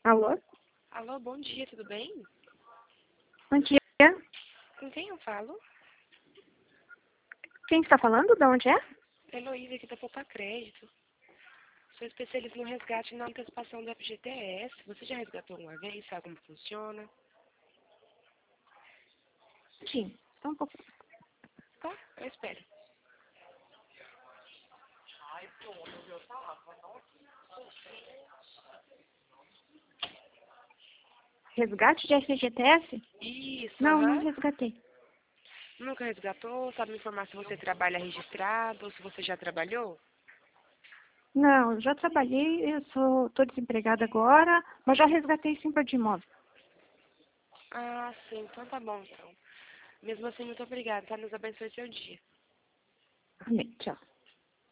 Alô? Alô, bom dia, tudo bem? Bom dia. Com quem eu falo? Quem está falando? De onde é? Heloísa aqui da Poupa Crédito. Sou especialista no resgate e na antecipação do FGTS. Você já resgatou uma vez? Sabe como funciona? Sim. Um pouco. Tá, eu espero. Resgate de FGTS? Isso, Não, não aham. resgatei. Nunca resgatou? Sabe me informar se você trabalha registrado ou se você já trabalhou? Não, eu já trabalhei, estou desempregada agora, mas já resgatei sim por de imóvel. Ah, sim, então tá bom, então. Mesmo assim, muito obrigada, tá? Deus abençoe seu dia. Amém. Tchau.